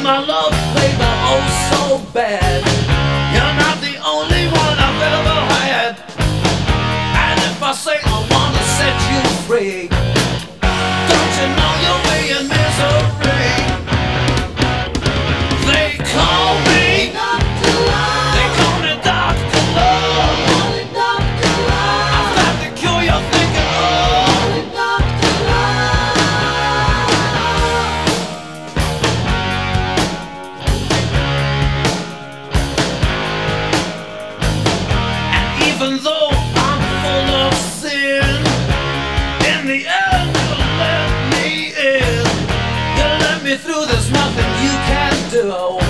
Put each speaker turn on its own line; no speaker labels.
my love flavor oh so bad. You're not the only one I've ever had. And if I say I wanna set you free, don't you know you'll be in misery? They call me Dr. Love. They call me Dr. Love. I've got the cure you're thinking of. Dr. Love. And even though I'm full of sin, in the end you let me in. You let me through, there's nothing you can do.